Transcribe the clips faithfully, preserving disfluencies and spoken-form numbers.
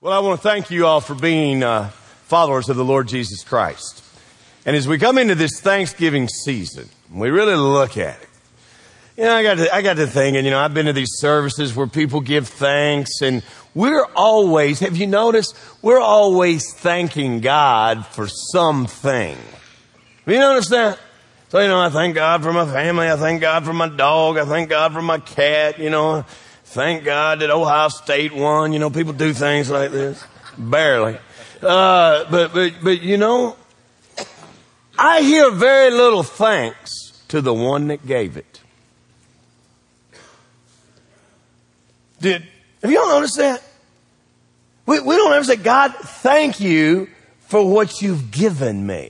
Well, I want to thank you all for being uh, followers of the Lord Jesus Christ. And as we come into this Thanksgiving season, we really look at it. You know, I got to, I got to thinking, you know, I've been to these services where people give thanks, and we're always, have you noticed, we're always thanking God for something. Have you noticed that? So, you know, I thank God for my family. I thank God for my dog. I thank God for my cat, you know. Thank God that Ohio State won. You know, people do things like this. Barely. Uh, but, but, but, you know, I hear very little thanks to the one that gave it. Did, have you all noticed that? We, we don't ever say, God, thank you for what you've given me.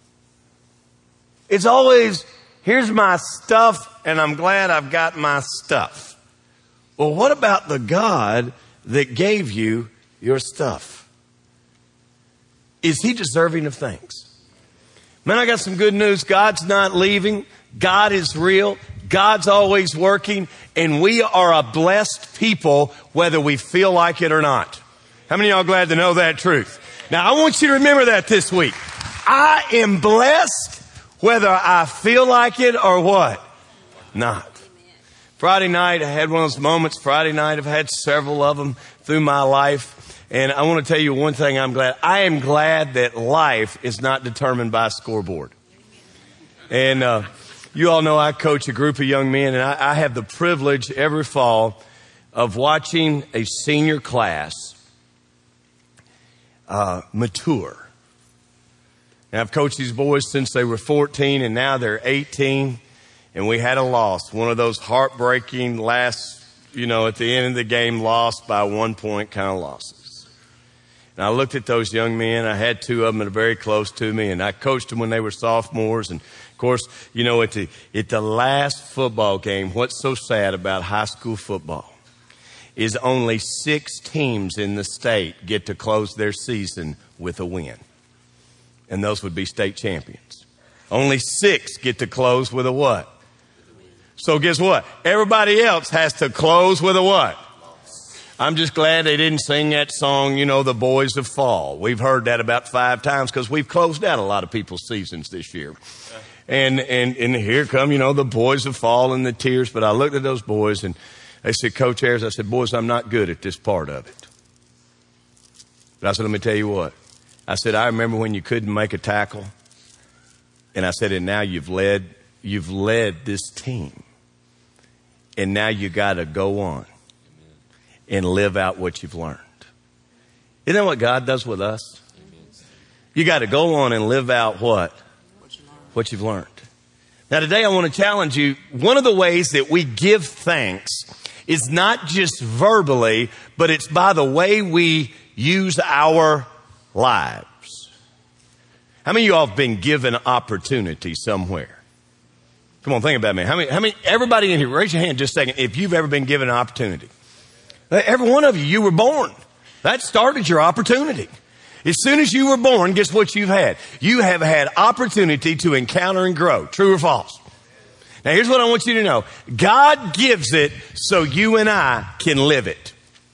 It's always, here's my stuff, and I'm glad I've got my stuff. Well, what about the God that gave you your stuff? Is he deserving of thanks? Man, I got some good news. God's not leaving. God is real. God's always working. And we are a blessed people, whether we feel like it or not. How many of y'all glad to know that truth? Now, I want you to remember that this week. I am blessed, whether I feel like it or what? Not. Friday night, I had one of those moments. Friday night, I've had several of them through my life. And I want to tell you one thing I'm glad. I am glad that life is not determined by a scoreboard. And uh, you all know I coach a group of young men, and I, I have the privilege every fall of watching a senior class uh, mature. And I've coached these boys since they were fourteen, and now they're eighteen. And we had a loss, one of those heartbreaking last, you know, at the end of the game, lost by one point kind of losses. And I looked at those young men. I had two of them that are very close to me, and I coached them when they were sophomores. And, of course, you know, at the, at the last football game, what's so sad about high school football is only six teams in the state get to close their season with a win. And those would be state champions. Only six get to close with a what? So guess what? Everybody else has to close with a what? I'm just glad they didn't sing that song, you know, The Boys of Fall. We've heard that about five times because we've closed out a lot of people's seasons this year. And, and, and here come, you know, the boys of fall and the tears. But I looked at those boys and they said, Coach Ayers, I said, boys, I'm not good at this part of it. But I said, let me tell you what. I said, I remember when you couldn't make a tackle. And I said, and now you've led, you've led this team. And now you got to go on and live out what you've learned. Isn't that what God does with us? You got to go on and live out what? What you've learned. Now today I want to challenge you. One of the ways that we give thanks is not just verbally, but it's by the way we use our lives. How many of you all have been given opportunity somewhere? Come on, think about me. How many, how many, everybody in here, raise your hand just a second if you've ever been given an opportunity. Every one of you, you were born. That started your opportunity. As soon as you were born, guess what you've had? You have had opportunity to encounter and grow. True or false? Now here's what I want you to know. God gives it so you and I can live it.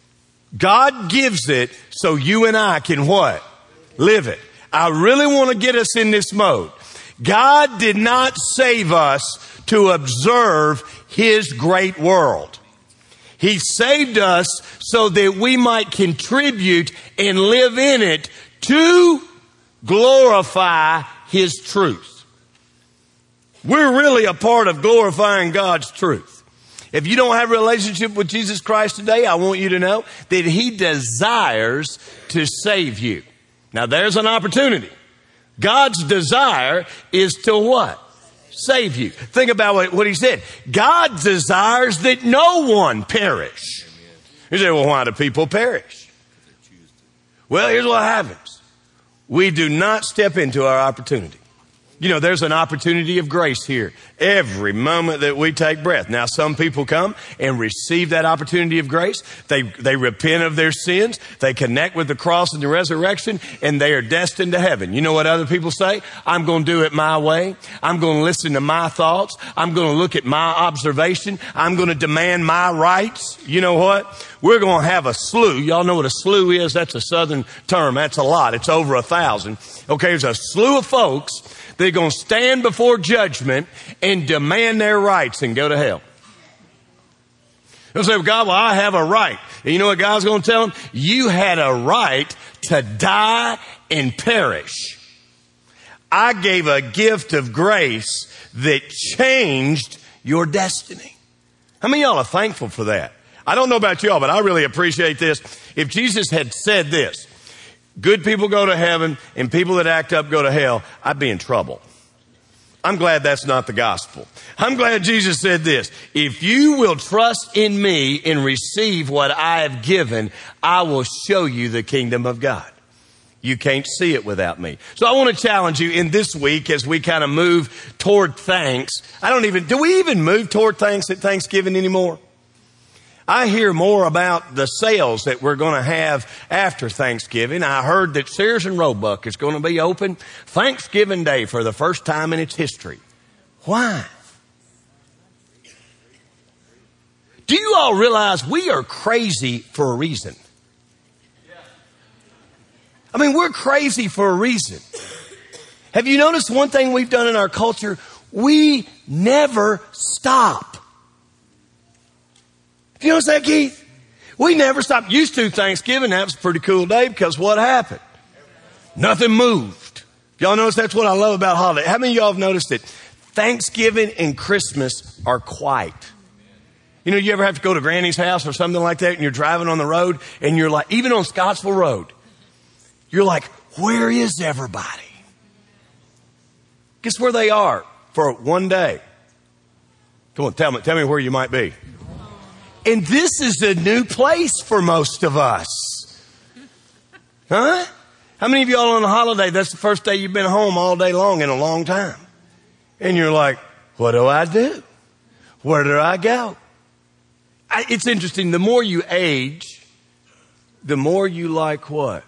God gives it so you and I can what? Live it. I really want to get us in this mode. God did not save us to observe His great world. He saved us so that we might contribute and live in it to glorify His truth. We're really a part of glorifying God's truth. If you don't have a relationship with Jesus Christ today, I want you to know that He desires to save you. Now there's an opportunity. God's desire is to what? Save you. Think about what, what He said. God desires that no one perish. You say, well, why do people perish? Well, here's what happens. We do not step into our opportunity. You know, there's an opportunity of grace here every moment that we take breath. Now, some people come and receive that opportunity of grace. They, they repent of their sins. They connect with the cross and the resurrection, and they are destined to heaven. You know what other people say? I'm going to do it my way. I'm going to listen to my thoughts. I'm going to look at my observation. I'm going to demand my rights. You know what? we're going to have a slew. Y'all know what a slew is? That's a southern term. That's a lot. It's over a thousand. Okay, there's a slew of folks that are going to stand before judgment and demand their rights and go to hell. They'll say, well, God, well, I have a right. And you know what God's going to tell them? You had a right to die and perish. I gave a gift of grace that changed your destiny. How many of y'all are thankful for that? I don't know about y'all, but I really appreciate this. If Jesus had said this, good people go to heaven and people that act up go to hell, I'd be in trouble. I'm glad that's not the gospel. I'm glad Jesus said this. If you will trust in me and receive what I have given, I will show you the kingdom of God. You can't see it without me. So I want to challenge you in this week as we kind of move toward thanks. I don't even, do we even move toward thanks at Thanksgiving anymore? I hear more about the sales that we're going to have after Thanksgiving. I heard that Sears and Roebuck is going to be open Thanksgiving Day for the first time in its history. Why? Do you all realize we are crazy for a reason? I mean, we're crazy for a reason. Have you noticed one thing we've done in our culture? We never stop. Do you notice that, Keith? We never stop. Used to Thanksgiving, that was a pretty cool day because what happened? Nothing moved. Y'all notice that's what I love about holiday. How many of y'all have noticed that Thanksgiving and Christmas are quiet? You know, you ever have to go to Granny's house or something like that and you're driving on the road and you're like, even on Scottsville Road, you're like, where is everybody? Guess where they are for one day? Come on, tell me, tell me where you might be. And this is a new place for most of us. Huh? How many of y'all on a holiday, that's the first day you've been home all day long in a long time? And you're like, what do I do? Where do I go? I, it's interesting. The more you age, the more you like what?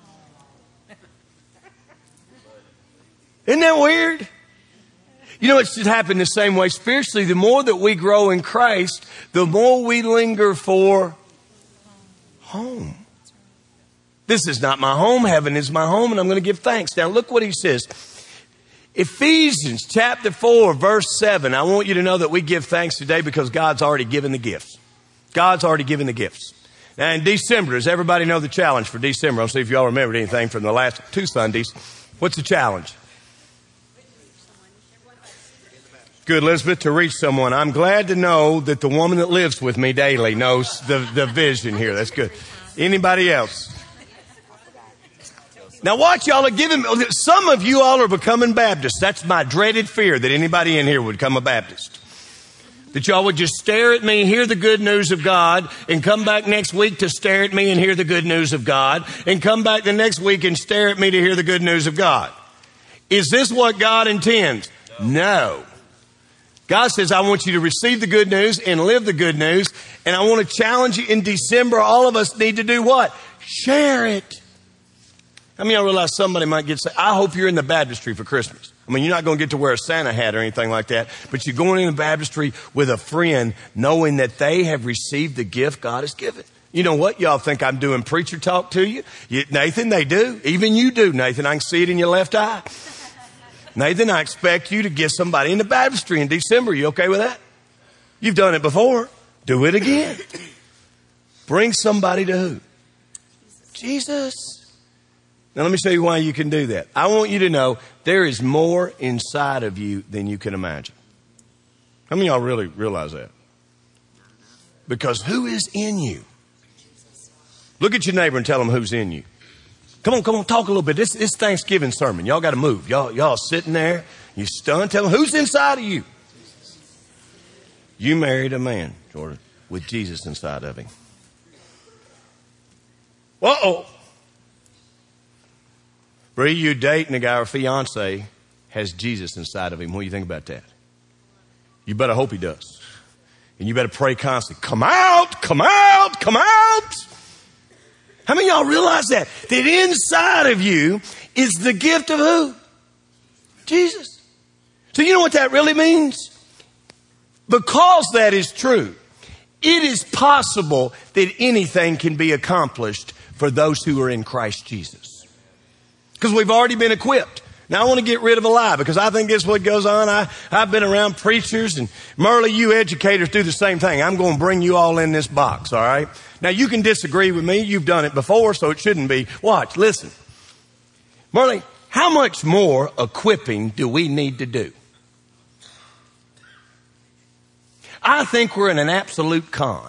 Isn't that weird? You know, it should happen the same way spiritually. The more that we grow in Christ, the more we linger for home. This is not my home. Heaven is my home, and I'm going to give thanks. Now, look what he says. Ephesians chapter four, verse seven. I want you to know that we give thanks today because God's already given the gifts. God's already given the gifts. Now, in December, does everybody know the challenge for December? I'll see if y'all remembered anything from the last two Sundays. What's the challenge? Good, Elizabeth, to reach someone. I'm glad to know that the woman that lives with me daily knows the, the vision here. That's good. Anybody else? Now watch, y'all are giving, some of you all are becoming Baptists. That's my dreaded fear, that anybody in here would become a Baptist. That y'all would just stare at me, hear the good news of God, and come back next week to stare at me and hear the good news of God, and come back the next week and stare at me to hear the good news of God. Is this what God intends? No. God says, I want you to receive the good news and live the good news. And I want to challenge you in December. All of us need to do what? Share it. I mean, I realize somebody might get saved. I hope you're in the baptistry for Christmas. I mean, you're not going to get to wear a Santa hat or anything like that, but you're going in the baptistry with a friend knowing that they have received the gift God has given. You know what? Y'all think I'm doing preacher talk to you? you Nathan, they do. Even you do, Nathan. I can see it in your left eye. Nathan, I expect you to get somebody in the baptistry in December. You okay with that? You've done it before. Do it again. Bring somebody to who? Jesus. Now let me show you why you can do that. I want you to know there is more inside of you than you can imagine. How many of y'all really realize that? Because who is in you? Look at your neighbor and tell them who's in you. Come on, come on, talk a little bit. This is Thanksgiving sermon. Y'all got to move. Y'all, y'all sitting there, you stunned. Tell them who's inside of you. You married a man, Jordan, with Jesus inside of him. Uh-oh. Bree, you dating a guy or fiance has Jesus inside of him. What do you think about that? You better hope he does. And you better pray constantly. Come out, come out, come out. How many of y'all realize that? That inside of you is the gift of who? Jesus. So you know what that really means? Because that is true, It is possible that anything can be accomplished for those who are in Christ Jesus. Because we've already been equipped. Now I want to get rid of a lie because I think this is what goes on. I, I've been around preachers and Merle, you educators do the same thing. I'm going to bring you all in this box, all right? Now you can disagree with me. You've done it before, so it shouldn't be. Watch, listen. Merle, how much more equipping do we need to do? I think we're in an absolute con.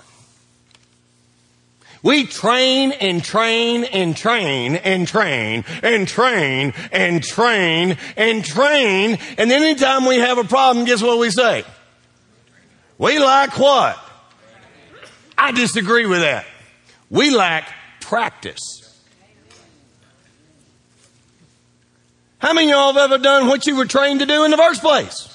We train and train and train and train and train and train and train. And then anytime we have a problem, guess what we say? We lack what? I disagree with that. We lack practice. How many of y'all have ever done what you were trained to do in the first place?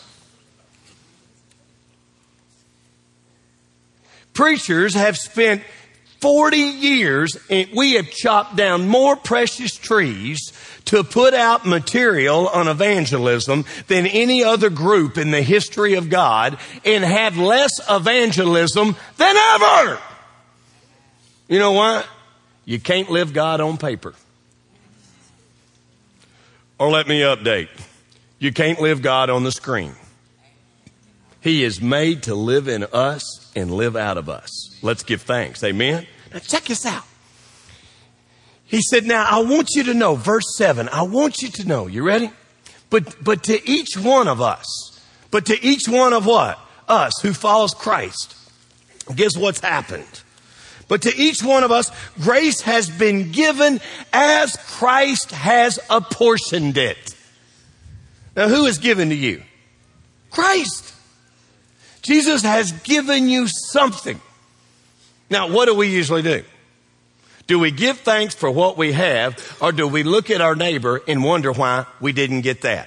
Preachers have spent forty years, and we have chopped down more precious trees to put out material on evangelism than any other group in the history of God, and have less evangelism than ever. You know why? You can't live God on paper. Or let me update. You can't live God on the screen. He is made to live in us and live out of us. Let's give thanks. Amen. Now check this out. He said, now I want you to know, verse seven, I want you to know, you ready? But, but to each one of us, but to each one of what? Us who follows Christ. Guess what's happened? But to each one of us, grace has been given as Christ has apportioned it. Now who is given to you? Christ. Jesus has given you something. Now, what do we usually do? Do we give thanks for what we have, or do we look at our neighbor and wonder why we didn't get that?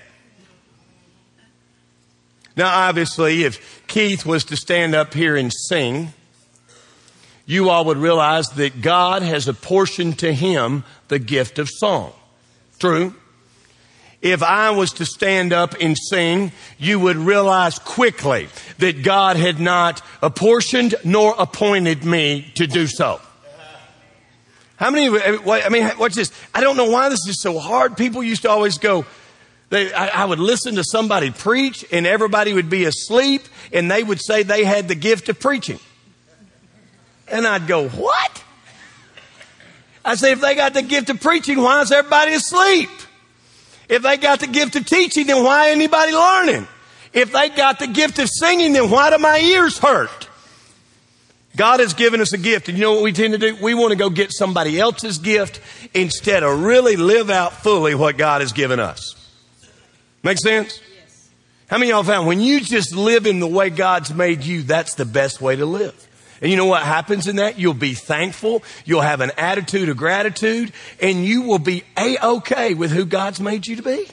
Now, obviously, if Keith was to stand up here and sing, you all would realize that God has apportioned to him the gift of song. True? If I was to stand up and sing, you would realize quickly that God had not apportioned nor appointed me to do so. How many, I mean, watch this. I don't know why this is so hard. People used to always go, they, I, I would listen to somebody preach and everybody would be asleep and they would say they had the gift of preaching. And I'd go, what? I say, if they got the gift of preaching, why is everybody asleep? If they got the gift of teaching, then why anybody learning? If they got the gift of singing, then why do my ears hurt? God has given us a gift. And you know what we tend to do? We want to go get somebody else's gift instead of really live out fully what God has given us. Make sense? Yes. How many of y'all found when you just live in the way God's made you, that's the best way to live? And you know what happens in that? You'll be thankful. You'll have an attitude of gratitude. And you will be A-okay with who God's made you to be.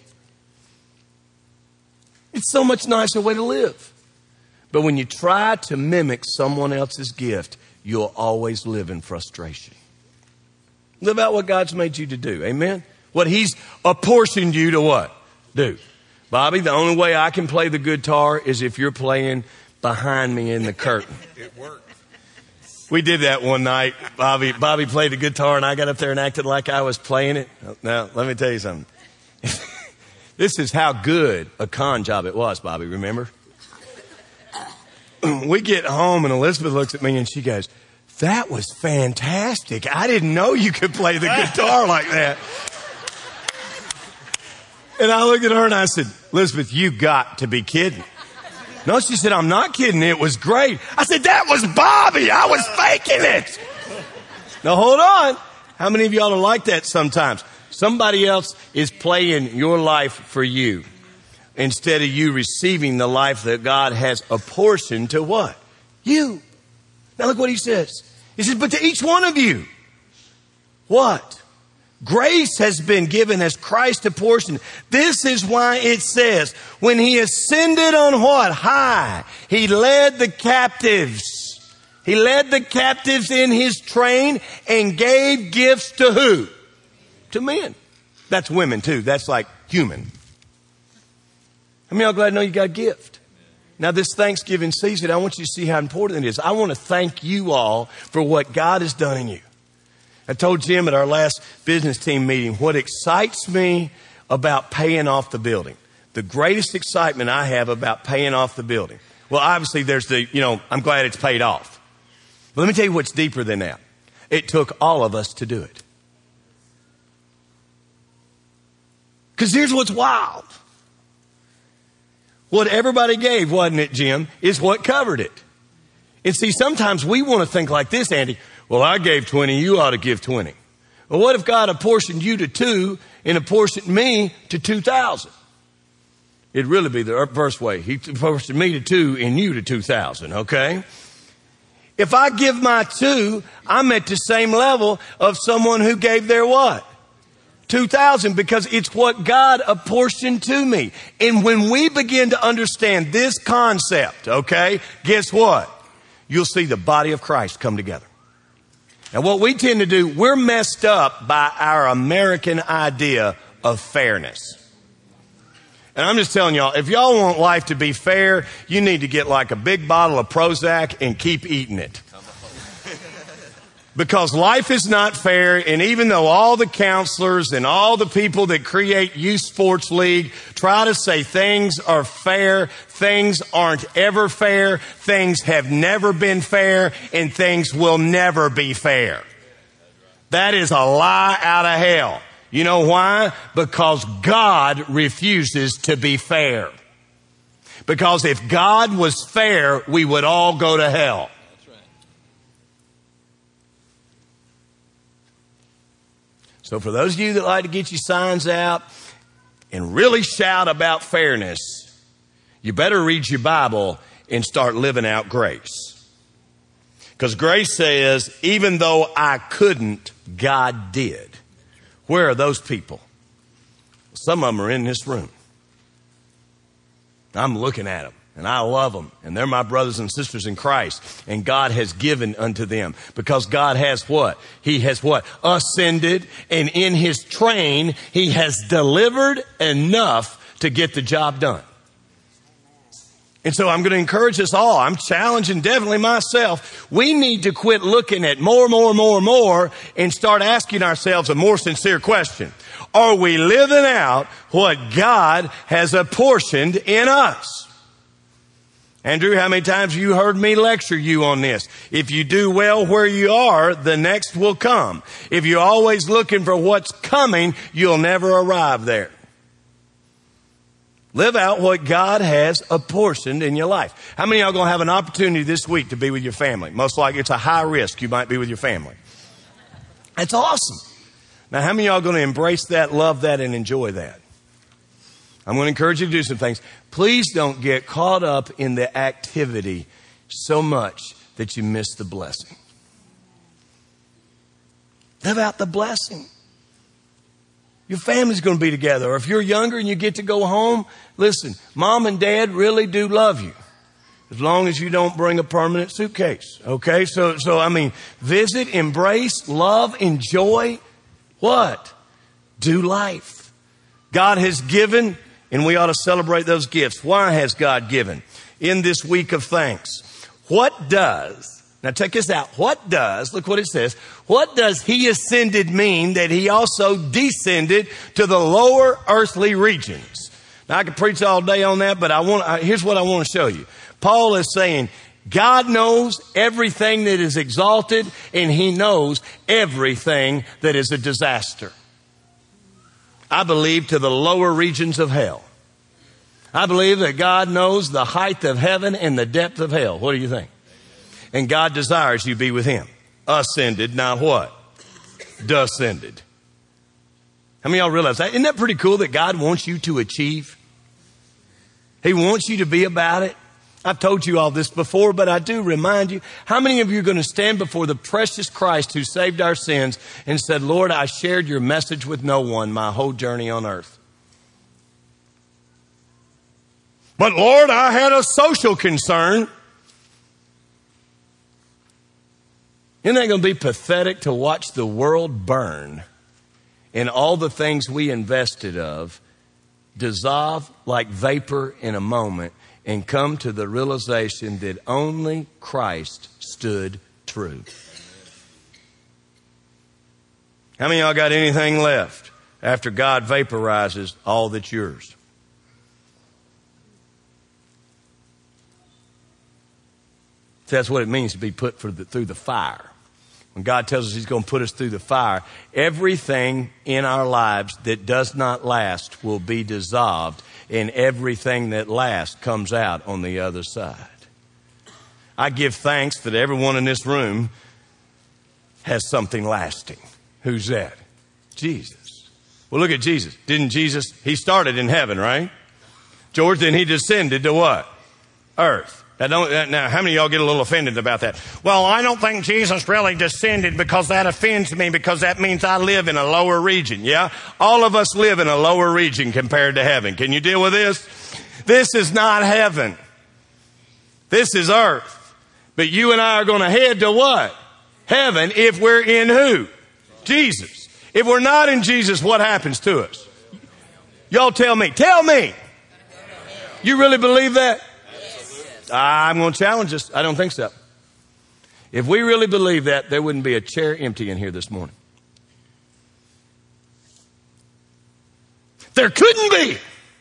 It's so much nicer way to live. But when you try to mimic someone else's gift, you'll always live in frustration. Live out what God's made you to do. Amen? What he's apportioned you to what? Do. Bobby, the only way I can play the guitar is if you're playing behind me in the curtain. It worked. We did that one night. Bobby, Bobby played the guitar and I got up there and acted like I was playing it. Now, let me tell you something. This is how good a con job it was, Bobby, remember? We get home and Elizabeth looks at me and she goes, that was fantastic. I didn't know you could play the guitar like that. And I looked at her and I said, Elizabeth, you got to be kidding. No, she said, I'm not kidding. It was great. I said, that was Bobby. I was faking it. Now, hold on. How many of y'all are like that sometimes? Somebody else is playing your life for you instead of you receiving the life that God has apportioned to what? You. Now, look what he says. He says, but to each one of you, what? Grace has been given as Christ apportioned. This is why it says, when he ascended on what? High. He led the captives. He led the captives in his train and gave gifts to who? To men. That's women too. That's like human. How many of y'all glad to know you got a gift? Now, this Thanksgiving season, I want you to see how important it is. I want to thank you all for what God has done in you. I told Jim at our last business team meeting, what excites me about paying off the building, the greatest excitement I have about paying off the building. Well, obviously, there's the, you know, I'm glad it's paid off. But let me tell you what's deeper than that. It took all of us to do it. Because here's what's wild. What everybody gave, wasn't it, Jim, is what covered it. And see, sometimes we want to think like this, Andy. Well, I gave twenty, you ought to give twenty. Well, what if God apportioned you to two and apportioned me to two thousand? It'd really be the reverse way. He apportioned me to two and you to two thousand, okay? If I give my two, I'm at the same level of someone who gave their what? two thousand, because it's what God apportioned to me. And when we begin to understand this concept, okay, guess what? You'll see the body of Christ come together. Now, what we tend to do, we're messed up by our American idea of fairness. And I'm just telling y'all, if y'all want life to be fair, you need to get like a big bottle of Prozac and keep eating it. Because life is not fair, and even though all the counselors and all the people that create youth sports league try to say things are fair, things aren't ever fair, things have never been fair, and things will never be fair. That is a lie out of hell. You know why? Because God refuses to be fair. Because if God was fair, we would all go to hell. So for those of you that like to get your signs out and really shout about fairness, you better read your Bible and start living out grace. Because grace says, even though I couldn't, God did. Where are those people? Some of them are in this room. I'm looking at them. And I love them. And they're my brothers and sisters in Christ. And God has given unto them. Because God has what? He has what? Ascended. And in His train, He has delivered enough to get the job done. And so I'm going to encourage us all. I'm challenging definitely myself. We need to quit looking at more, more, more, more and start asking ourselves a more sincere question. Are we living out what God has apportioned in us? Andrew, how many times have you heard me lecture you on this? If you do well where you are, the next will come. If you're always looking for what's coming, you'll never arrive there. Live out what God has apportioned in your life. How many of y'all going to have an opportunity this week to be with your family? Most likely it's a high risk. You might be with your family. That's awesome. Now, how many of y'all going to embrace that, love that, and enjoy that? I'm going to encourage you to do some things. Please don't get caught up in the activity so much that you miss the blessing. Live out the blessing. Your family's going to be together. Or if you're younger and you get to go home, listen, mom and dad really do love you. As long as you don't bring a permanent suitcase. Okay? So, so I mean, visit, embrace, love, enjoy. What? Do life. God has given, and we ought to celebrate those gifts. Why has God given? In this week of thanks. What does, now check this out. What does, look what it says. What does He ascended mean that He also descended to the lower earthly regions? Now I could preach all day on that, but I want, here's what I want to show you. Paul is saying, God knows everything that is exalted, and He knows everything that is a disaster. I believe to the lower regions of hell. I believe that God knows the height of heaven and the depth of hell. What do you think? And God desires you be with Him. Ascended, not what? Descended. How many of y'all realize that? Isn't that pretty cool that God wants you to achieve? He wants you to be about it. I've told you all this before, but I do remind you. How many of you are going to stand before the precious Christ who saved our sins and said, Lord, I shared your message with no one my whole journey on earth? But Lord, I had a social concern. Isn't that going to be pathetic to watch the world burn and all the things we invested of dissolve like vapor in a moment, and come to the realization that only Christ stood true. How many of y'all got anything left after God vaporizes all that's yours? That's what it means to be put for the, through the fire. When God tells us he's going to put us through the fire, everything in our lives that does not last will be dissolved, and everything that lasts comes out on the other side. I give thanks that everyone in this room has something lasting. Who's that? Jesus. Well, look at Jesus. Didn't Jesus, he started in heaven, right? George, then he descended to what? Earth. Now, don't, now, how many of y'all get a little offended about that? Well, I don't think Jesus really descended because that offends me, because that means I live in a lower region. Yeah? All of us live in a lower region compared to heaven. Can you deal with this? This is not heaven. This is earth. But you and I are going to head to what? Heaven, if we're in who? Jesus. If we're not in Jesus, what happens to us? Y'all tell me. Tell me. You really believe that? I'm going to challenge us. I don't think so. If we really believe that, there wouldn't be a chair empty in here this morning. There couldn't be.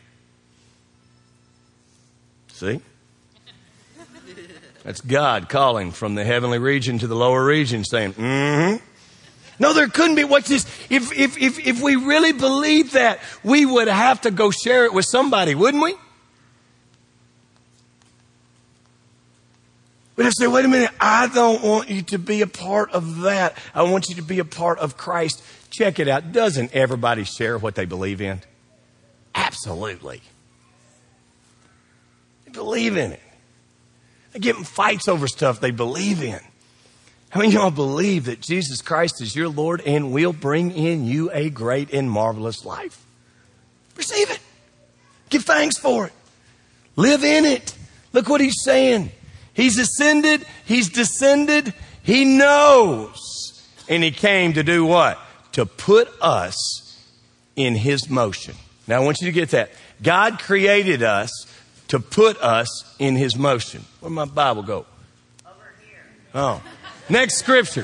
See? That's God calling from the heavenly region to the lower region saying, mm-hmm. No, there couldn't be. What's this? If, if, if, if we really believe that, we would have to go share it with somebody, wouldn't we? But I say, wait a minute, I don't want you to be a part of that. I want you to be a part of Christ. Check it out. Doesn't everybody share what they believe in? Absolutely. They believe in it. They get in fights over stuff they believe in. How many of y'all believe that Jesus Christ is your Lord and will bring in you a great and marvelous life? Receive it. Give thanks for it. Live in it. Look what he's saying. He's ascended. He's descended. He knows. And he came to do what? To put us in his motion. Now I want you to get that. God created us to put us in his motion. Where'd my Bible go? Over here. Oh. Next scripture.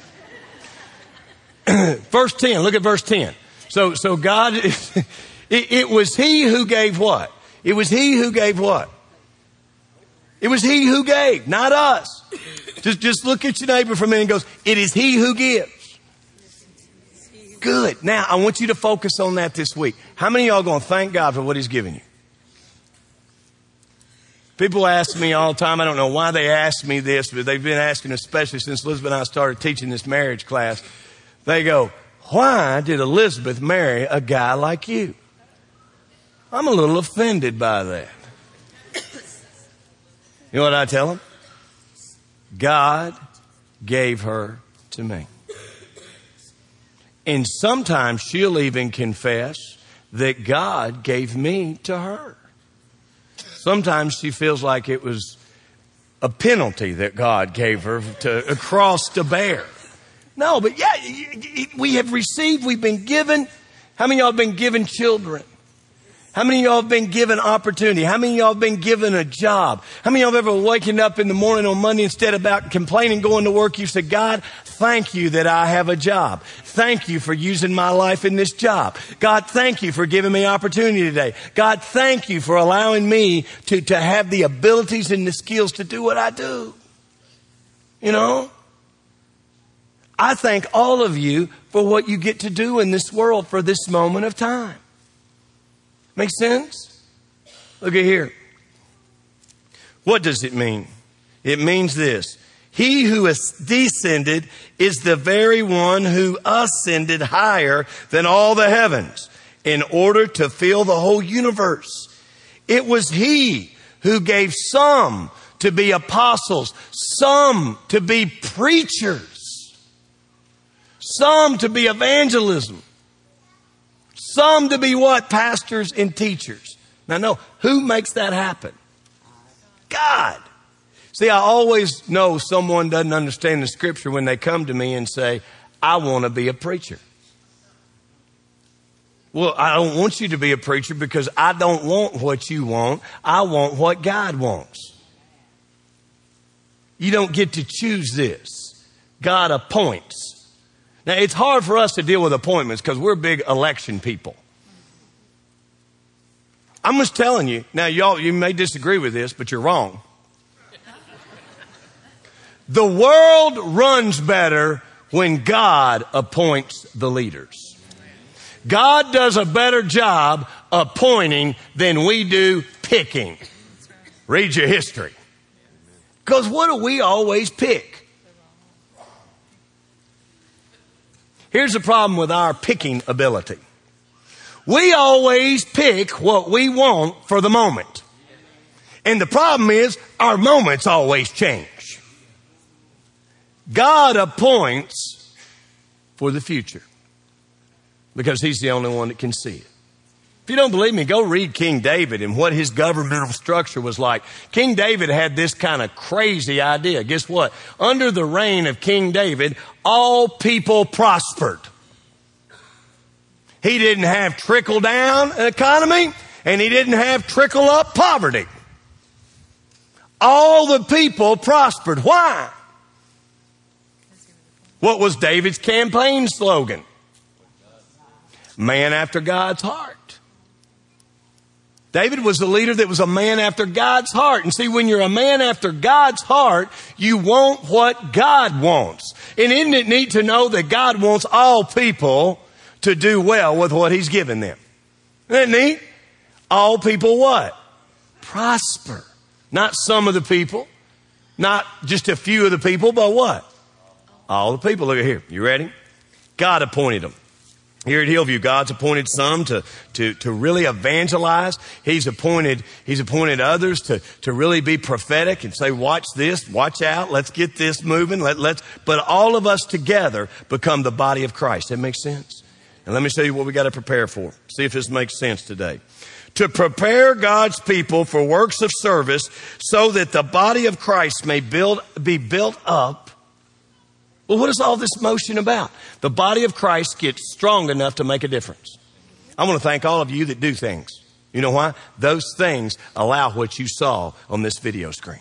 Verse ten. Look at verse ten. So, so God, it, it was he who gave what? It was he who gave what? It was he who gave, not us. Just, just look at your neighbor for a minute and goes, it is he who gives. Good. Now, I want you to focus on that this week. How many of y'all going to thank God for what he's given you? People ask me all the time, I don't know why they ask me this, but they've been asking, especially since Elizabeth and I started teaching this marriage class. They go, why did Elizabeth marry a guy like you? I'm a little offended by that. You know what I tell them? God gave her to me. And sometimes she'll even confess that God gave me to her. Sometimes she feels like it was a penalty that God gave her to a cross to bear. No, but yeah, we have received, we've been given. How many of y'all have been given children? How many of y'all have been given opportunity? How many of y'all have been given a job? How many of y'all have ever waking up in the morning on Monday, instead of about complaining going to work, you said, God, thank you that I have a job. Thank you for using my life in this job. God, thank you for giving me opportunity today. God, thank you for allowing me to, to have the abilities and the skills to do what I do. You know? I thank all of you for what you get to do in this world for this moment of time. Make sense? Look at here. What does it mean? It means this. He who has descended is the very one who ascended higher than all the heavens in order to fill the whole universe. It was he who gave some to be apostles, some to be preachers, some to be evangelism, some to be what? Pastors and teachers. Now, no, who makes that happen? God. See, I always know someone doesn't understand the scripture when they come to me and say, I want to be a preacher. Well, I don't want you to be a preacher because I don't want what you want. I want what God wants. You don't get to choose this. God appoints. Now, it's hard for us to deal with appointments because we're big election people. I'm just telling you. Now, y'all, you may disagree with this, but you're wrong. The world runs better when God appoints the leaders. God does a better job appointing than we do picking. Read your history. Because what do we always pick? Here's the problem with our picking ability. We always pick what we want for the moment. And the problem is our moments always change. God appoints for the future because he's the only one that can see it. If you don't believe me, go read King David and what his governmental structure was like. King David had this kind of crazy idea. Guess what? Under the reign of King David, all people prospered. He didn't have trickle down economy and he didn't have trickle up poverty. All the people prospered. Why? What was David's campaign slogan? Man after God's heart. David was a leader that was a man after God's heart. And see, when you're a man after God's heart, you want what God wants. And isn't it neat to know that God wants all people to do well with what he's given them? Isn't that neat? All people what? Prosper. Not some of the people. Not just a few of the people, but what? All the people. Look at here. You ready? God appointed them. Here at Hillview, God's appointed some to, to, to really evangelize. He's appointed, he's appointed others to, to really be prophetic and say, watch this, watch out, let's get this moving. Let, let's, but all of us together become the body of Christ. That makes sense? And let me show you what we got to prepare for. See if this makes sense today. To prepare God's people for works of service so that the body of Christ may build, be built up. Well, what is all this motion about? The body of Christ gets strong enough to make a difference. I want to thank all of you that do things. You know why? Those things allow what you saw on this video screen.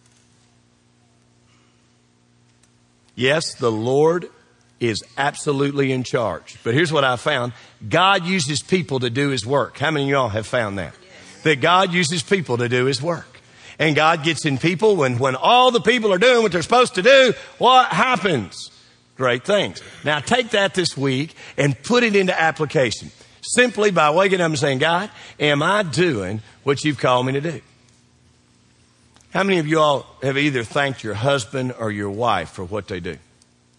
Yes, the Lord is absolutely in charge. But here's what I found. God uses people to do his work. How many of y'all have found that? That God uses people to do his work. And God gets in people when, when all the people are doing what they're supposed to do, what happens? Great things. Now take that this week and put it into application. Simply by waking up and saying, God, am I doing what you've called me to do? How many of you all have either thanked your husband or your wife for what they do?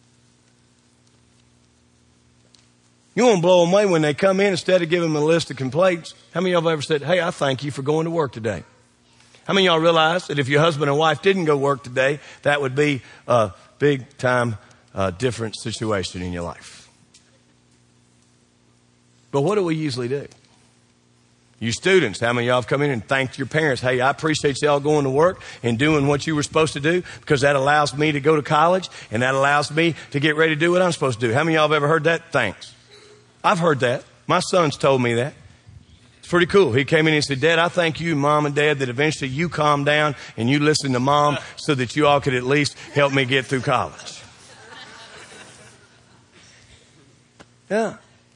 You won't blow them away when they come in instead of giving them a list of complaints. How many of y'all have ever said, hey, I thank you for going to work today? How many of y'all realize that if your husband and wife didn't go work today, that would be a big time uh, different situation in your life? But what do we usually do? You students, how many of y'all have come in and thanked your parents? Hey, I appreciate y'all going to work and doing what you were supposed to do because that allows me to go to college and that allows me to get ready to do what I'm supposed to do. How many of y'all have ever heard that? Thanks. I've heard that. My son's told me that. It's pretty cool. He came in and said, Dad, I thank you, Mom and Dad, that eventually you calmed down and you listened to Mom so that you all could at least help me get through college. Yeah.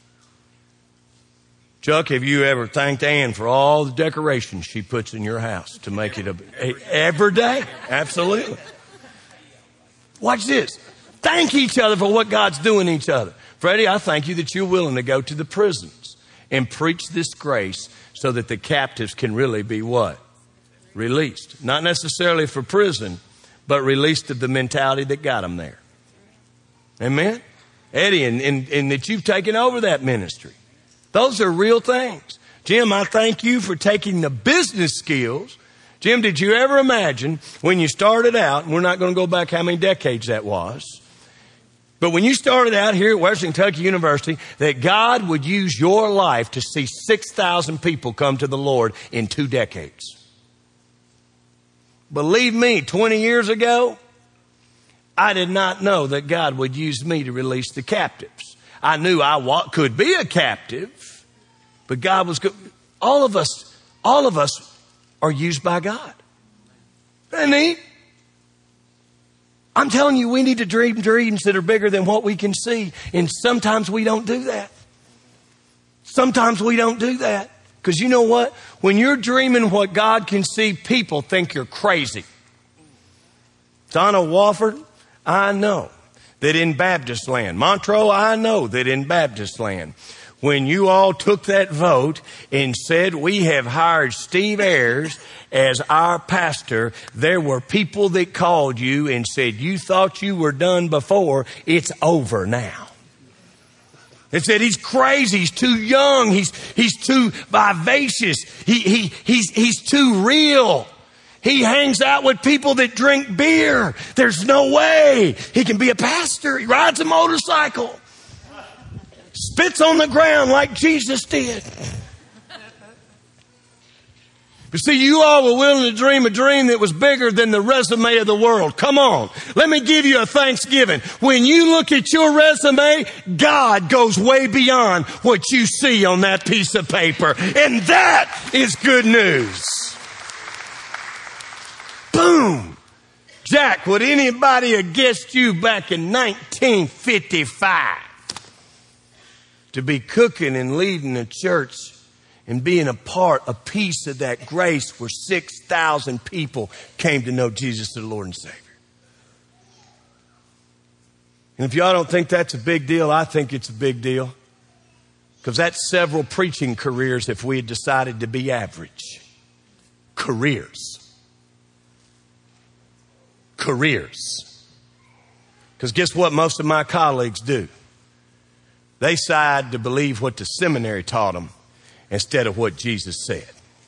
Chuck, have you ever thanked Ann for all the decorations she puts in your house to make it a, a every day? Absolutely. Watch this. Thank each other for what God's doing each other. Freddie, I thank you that you're willing to go to the prisons and preach this grace so that the captives can really be what? Released. Not necessarily for prison, but released of the mentality that got them there. Amen? Eddie, and, and, and that you've taken over that ministry. Those are real things. Jim, I thank you for taking the business skills. Jim, did you ever imagine when you started out, and we're not going to go back how many decades that was, but when you started out here at Western Kentucky University, that God would use your life to see six thousand people come to the Lord in two decades. Believe me, twenty years ago, I did not know that God would use me to release the captives. I knew I wa- could be a captive, But God was good. All of us, all of us are used by God. Isn't that neat? I'm telling you, we need to dream dreams that are bigger than what we can see. And sometimes we don't do that. Sometimes we don't do that. Because you know what? When you're dreaming what God can see, people think you're crazy. Donna Wofford, I know that in Baptist land. Montreux, I know that in Baptist land. When you all took that vote and said, we have hired Steve Ayers as our pastor, there were people that called you and said, you thought you were done before. It's over now. They said, he's crazy. He's too young. He's, he's too vivacious. He, he, he's, he's too real. He hangs out with people that drink beer. There's no way he can be a pastor. He rides a motorcycle. Spits on the ground like Jesus did. But see, you all were willing to dream a dream that was bigger than the resume of the world. Come on. Let me give you a Thanksgiving. When you look at your resume, God goes way beyond what you see on that piece of paper. And that is good news. Boom. Jack, would anybody have guessed you back in nineteen fifty-five to be cooking and leading a church and being a part, a piece of that grace where six thousand people came to know Jesus as the Lord and Savior? And if y'all don't think that's a big deal, I think it's a big deal. Because that's several preaching careers if we had decided to be average. Careers. Careers. Because guess what most of my colleagues do? They decide to believe what the seminary taught them instead of what Jesus said.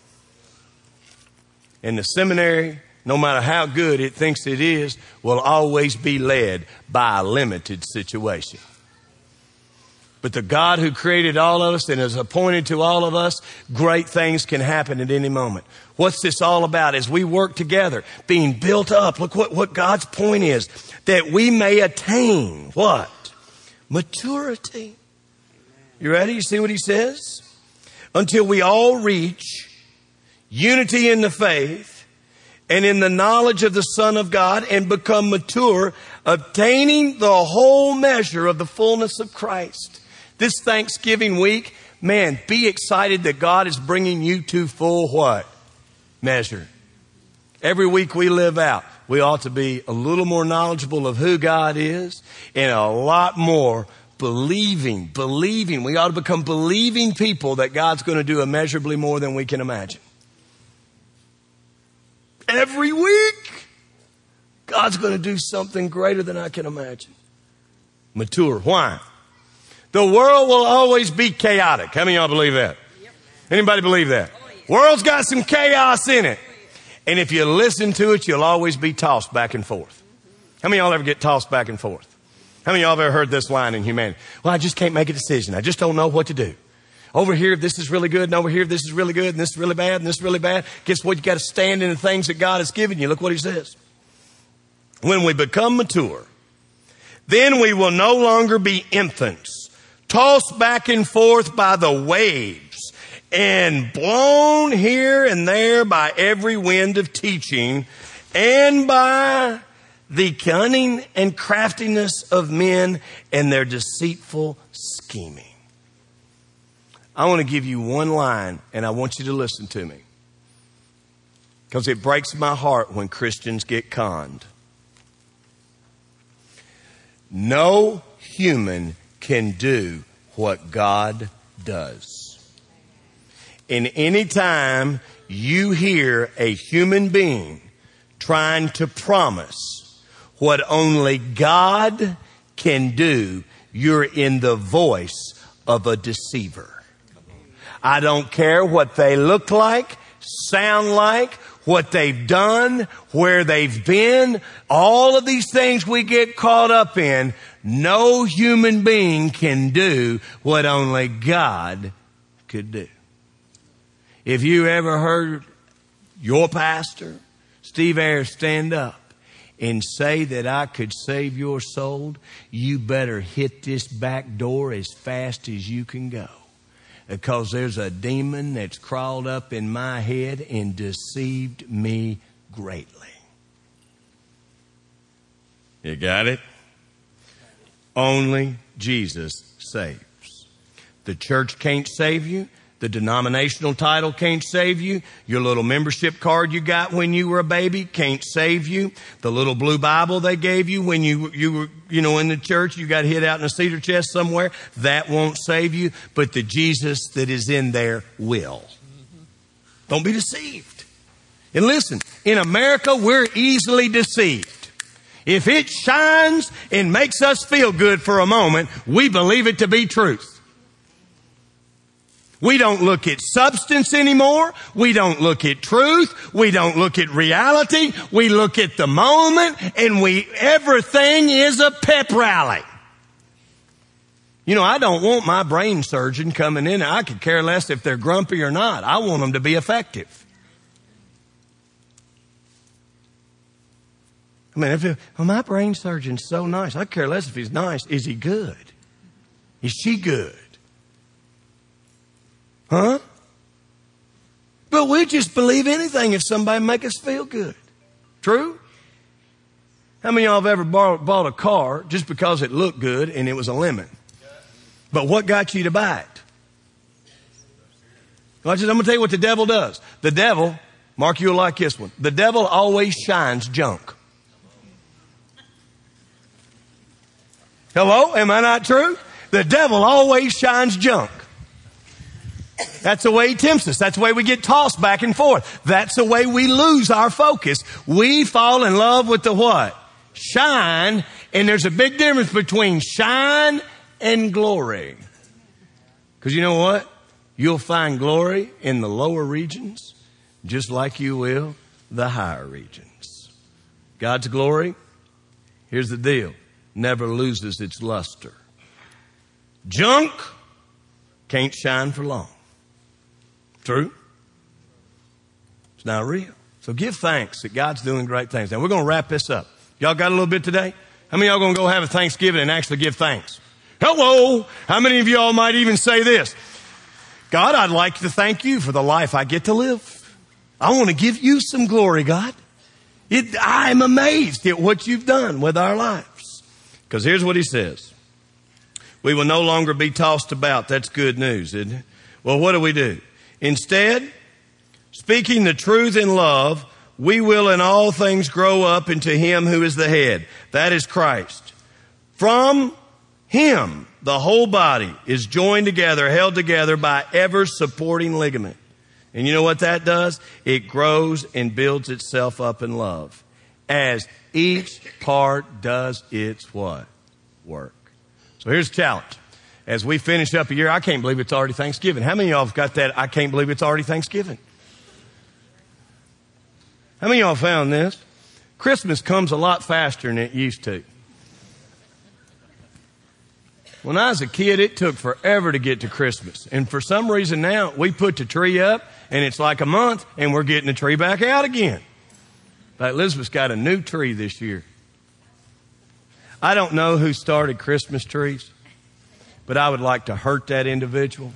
And the seminary, no matter how good it thinks it is, will always be led by a limited situation. But the God who created all of us and is appointed to all of us, great things can happen at any moment. What's this all about? As we work together, being built up. Look what, what God's point is. That we may attain what? Maturity. You ready? You see what he says? Until we all reach unity in the faith and in the knowledge of the Son of God and become mature, obtaining the whole measure of the fullness of Christ. This Thanksgiving week, man, be excited that God is bringing you to full what? Measure. Every week we live out, we ought to be a little more knowledgeable of who God is and a lot more believing, believing. We ought to become believing people that God's going to do immeasurably more than we can imagine. Every week, God's going to do something greater than I can imagine. Mature. Why? The world will always be chaotic. How many of y'all believe that? Anybody believe that? World's got some chaos in it. And if you listen to it, you'll always be tossed back and forth. How many of y'all ever get tossed back and forth? How many of y'all have ever heard this line in humanity? Well, I just can't make a decision. I just don't know what to do. Over here, this is really good. And over here, this is really good. And this is really bad. And this is really bad. Guess what? You got to stand in the things that God has given you. Look what he says. When we become mature, then we will no longer be infants, tossed back and forth by the waves and blown here and there by every wind of teaching and by the cunning and craftiness of men and their deceitful scheming. I want to give you one line, and I want you to listen to me. Because it breaks my heart when Christians get conned. No human can do what God does. And any time you hear a human being trying to promise what only God can do, you're in the voice of a deceiver. I don't care what they look like, sound like, what they've done, where they've been, all of these things we get caught up in. No human being can do what only God could do. If you ever heard your pastor, Steve Ayers, stand up and say that I could save your soul, you better hit this back door as fast as you can go. Because there's a demon that's crawled up in my head and deceived me greatly. You got it? Only Jesus saves. The church can't save you. The denominational title can't save you. Your little membership card you got when you were a baby can't save you. The little blue Bible they gave you when you, you were, you know, in the church, you got hid out in a cedar chest somewhere, that won't save you. But the Jesus that is in there will. Don't be deceived. And listen, in America, we're easily deceived. If it shines and makes us feel good for a moment, we believe it to be truth. We don't look at substance anymore. We don't look at truth. We don't look at reality. We look at the moment, and we everything is a pep rally. You know, I don't want my brain surgeon coming in. I could care less if they're grumpy or not. I want them to be effective. I mean, if it, well, my brain surgeon's so nice. I care less if he's nice. Is he good? Is she good? Huh? But we just believe anything if somebody make us feel good. True? How many of y'all have ever bought, bought a car just because it looked good and it was a lemon? But what got you to buy it? Watch this, I'm going to tell you what the devil does. The devil, Mark, you'll like this one. The devil always shines junk. Hello? Am I not true? The devil always shines junk. That's the way he tempts us. That's the way we get tossed back and forth. That's the way we lose our focus. We fall in love with the what? Shine. And there's a big difference between shine and glory. Because you know what? You'll find glory in the lower regions just like you will the higher regions. God's glory, here's the deal, never loses its luster. Junk can't shine for long. True? It's not real. So give thanks that God's doing great things. Now we're going to wrap this up. Y'all got a little bit today? How many of y'all going to go have a Thanksgiving and actually give thanks? Hello. How many of y'all might even say this? God, I'd like to thank you for the life I get to live. I want to give you some glory, God. It, I'm amazed at what you've done with our lives. Because here's what he says. We will no longer be tossed about. That's good news, isn't it? Well, what do we do? Instead, speaking the truth in love, we will in all things grow up into him who is the head. That is Christ. From him, the whole body is joined together, held together by ever supporting ligament. And you know what that does? It grows and builds itself up in love. As each part does its what? Work. So here's the challenge. As we finish up a year, I can't believe it's already Thanksgiving. How many of y'all have got that? I can't believe it's already Thanksgiving. How many of y'all found this? Christmas comes a lot faster than it used to. When I was a kid, it took forever to get to Christmas. And for some reason now, we put the tree up and it's like a month and we're getting the tree back out again. But Elizabeth's got a new tree this year. I don't know who started Christmas trees, but I would like to hurt that individual.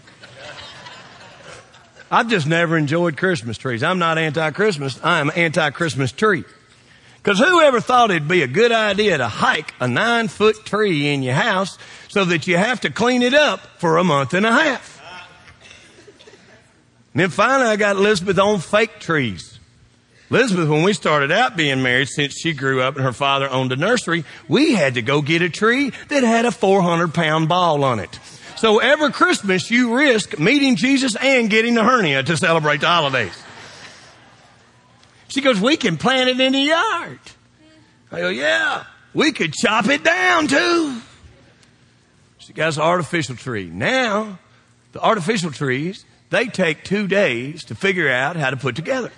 I've just never enjoyed Christmas trees. I'm not anti-Christmas. I'm anti-Christmas tree. Because whoever thought it'd be a good idea to hike a nine-foot tree in your house so that you have to clean it up for a month and a half? And then finally I got Elizabeth on fake trees. Elizabeth, when we started out being married, since she grew up and her father owned a nursery, we had to go get a tree that had a four hundred pound ball on it. So every Christmas you risk meeting Jesus and getting the hernia to celebrate the holidays. She goes, we can plant it in the yard. I go, yeah, we could chop it down too. She got an artificial tree. Now, the artificial trees, they take two days to figure out how to put together.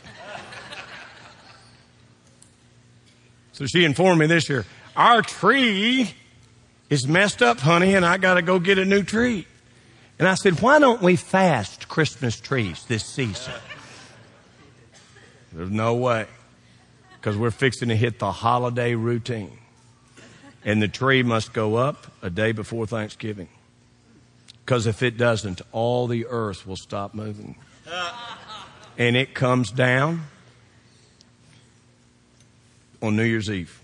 So she informed me this year, our tree is messed up, honey, and I got to go get a new tree. And I said, why don't we fast Christmas trees this season? There's no way, because we're fixing to hit the holiday routine. And the tree must go up a day before Thanksgiving. Because if it doesn't, all the earth will stop moving. And it comes down on New Year's Eve.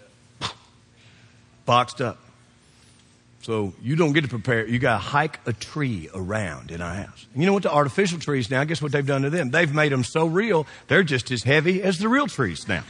Boxed up. So you don't get to prepare. You got to hike a tree around in our house. And you know what? The artificial trees now, guess what they've done to them? They've made them so real, they're just as heavy as the real trees now.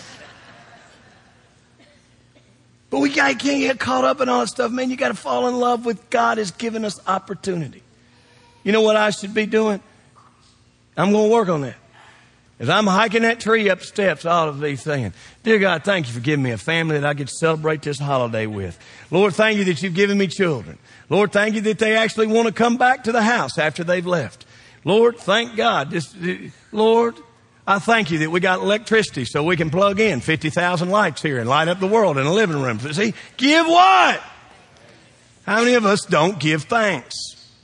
But we can't get caught up in all that stuff, man. You got to fall in love with God has given us opportunity. You know what I should be doing? I'm going to work on that. As I'm hiking that tree up steps, I ought to be saying, dear God, thank you for giving me a family that I get to celebrate this holiday with. Lord, thank you that you've given me children. Lord, thank you that they actually want to come back to the house after they've left. Lord, thank God. This, Lord, I thank you that we got electricity so we can plug in fifty thousand lights here and light up the world in a living room. See, give what? How many of us don't give thanks?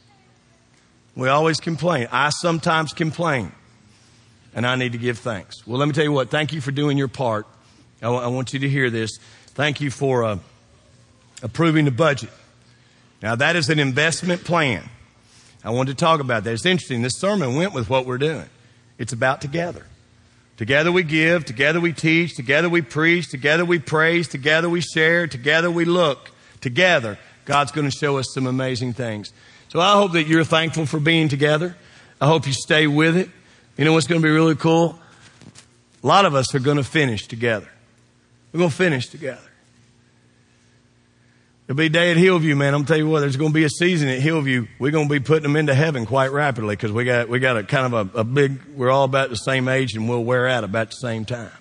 We always complain. I sometimes complain. And I need to give thanks. Well, let me tell you what. Thank you for doing your part. I, w- I want you to hear this. Thank you for uh, approving the budget. Now, that is an investment plan. I wanted to talk about that. It's interesting. This sermon went with what we're doing. It's about together. Together we give. Together we teach. Together we preach. Together we praise. Together we share. Together we look. Together, God's going to show us some amazing things. So I hope that you're thankful for being together. I hope you stay with it. You know what's going to be really cool? A lot of us are going to finish together. We're going to finish together. There'll be a day at Hillview, man. I'm telling you what, there's going to be a season at Hillview. We're going to be putting them into heaven quite rapidly because we got we got a kind of a, a big, we're all about the same age and we'll wear out about the same time.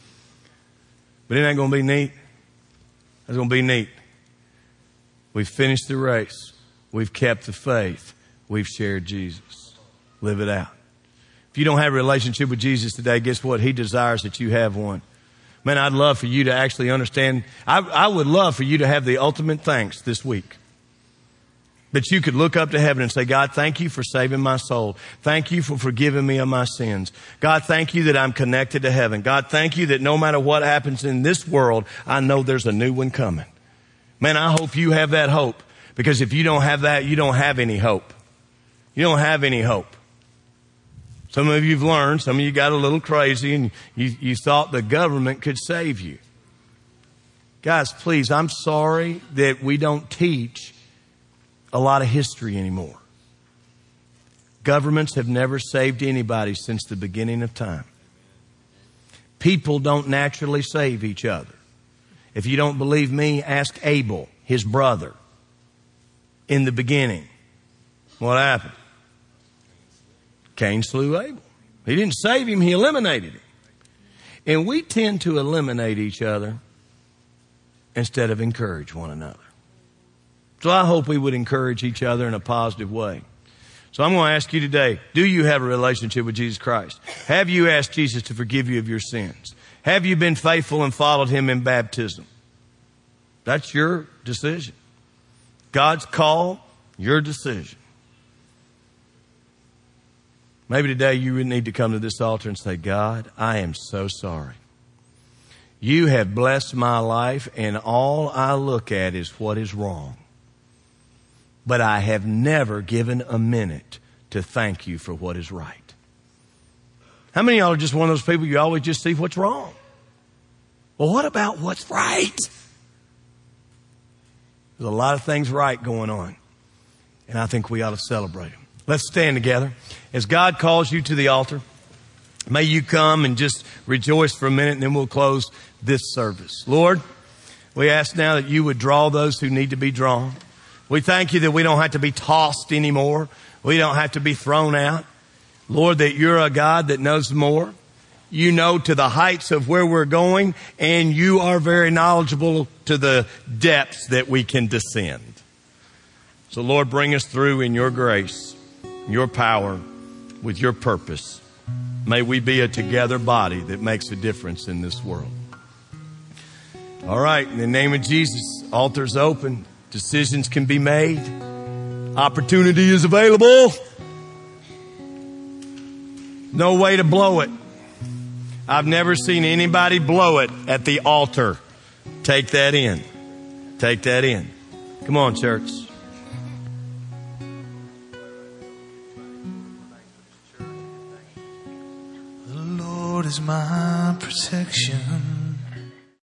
But isn't that going to be neat? That's going to be neat. We've finished the race. We've kept the faith. We've shared Jesus. Live it out. If you don't have a relationship with Jesus today, guess what? He desires that you have one. Man, I'd love for you to actually understand. I, I would love for you to have the ultimate thanks this week. That you could look up to heaven and say, God, thank you for saving my soul. Thank you for forgiving me of my sins. God, thank you that I'm connected to heaven. God, thank you that no matter what happens in this world, I know there's a new one coming. Man, I hope you have that hope. Because if you don't have that, you don't have any hope. You don't have any hope. Some of you have learned, some of you got a little crazy and you, you thought the government could save you. Guys, please, I'm sorry that we don't teach a lot of history anymore. Governments have never saved anybody since the beginning of time. People don't naturally save each other. If you don't believe me, ask Abel, his brother. In the beginning, what happened? Cain slew Abel. He didn't save him, he eliminated him. And we tend to eliminate each other instead of encourage one another. So I hope we would encourage each other in a positive way. So I'm going to ask you today, do you have a relationship with Jesus Christ? Have you asked Jesus to forgive you of your sins? Have you been faithful and followed him in baptism? That's your decision. God's call, your decision. Maybe today you would need to come to this altar and say, God, I am so sorry. You have blessed my life and all I look at is what is wrong. But I have never given a minute to thank you for what is right. How many of y'all are just one of those people you always just see what's wrong? Well, what about what's right? There's a lot of things right going on. And I think we ought to celebrate them. Let's stand together. As God calls you to the altar, may you come and just rejoice for a minute and then we'll close this service. Lord, we ask now that you would draw those who need to be drawn. We thank you that we don't have to be tossed anymore. We don't have to be thrown out. Lord, that you're a God that knows more. You know to the heights of where we're going, and you are very knowledgeable to the depths that we can descend. So, Lord, bring us through in your grace, your power, with your purpose. May we be a together body that makes a difference in this world. All right, in the name of Jesus, altar's open. Decisions can be made. Opportunity is available. No way to blow it. I've never seen anybody blow it at the altar. Take that in. Take that in. Come on, church. is my protection.